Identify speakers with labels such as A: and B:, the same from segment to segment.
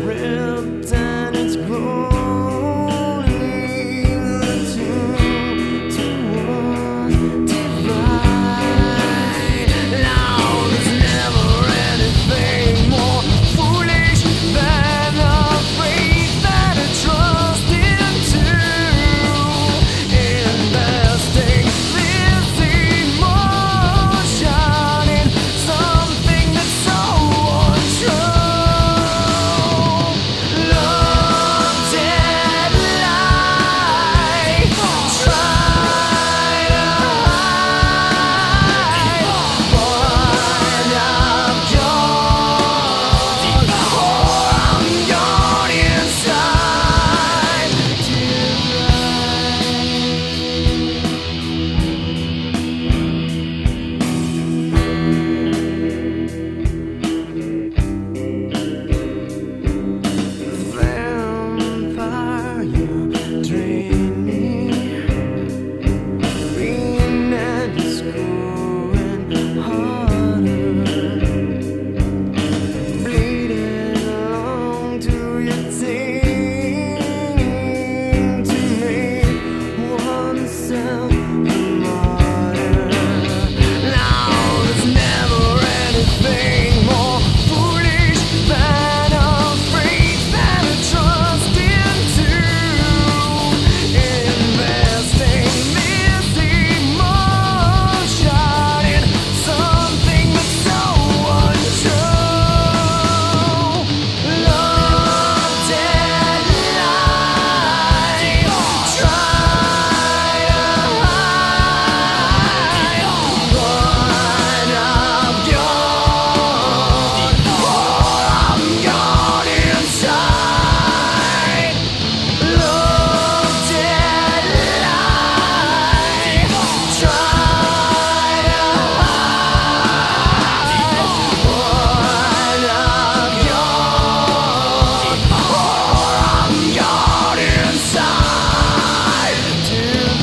A: ripped and it's growing the two to one divide. Now there's never anything more foolish than a faith that I trust into. Investing this emotion in something that's so untrue. Love, dead life, try to hide what I've done, or I'm gone inside to vampire, you drain me. Green and it's growing harder, bleeding along to your team to make oneself a martyr. Now there's never anything more foolish than a faith that I trust into. Investing this emotion in something that's so untrue. Love, dead life, try to hide what I've done, or I'm gone inside. Love, dead life, try to hide what I've done, or I'm gone inside to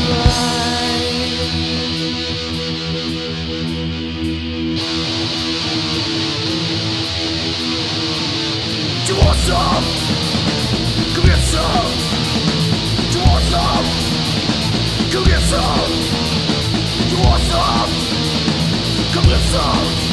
A: Do you want some? Come get some. Do you want some? Come get some. Do you want some? Come get some.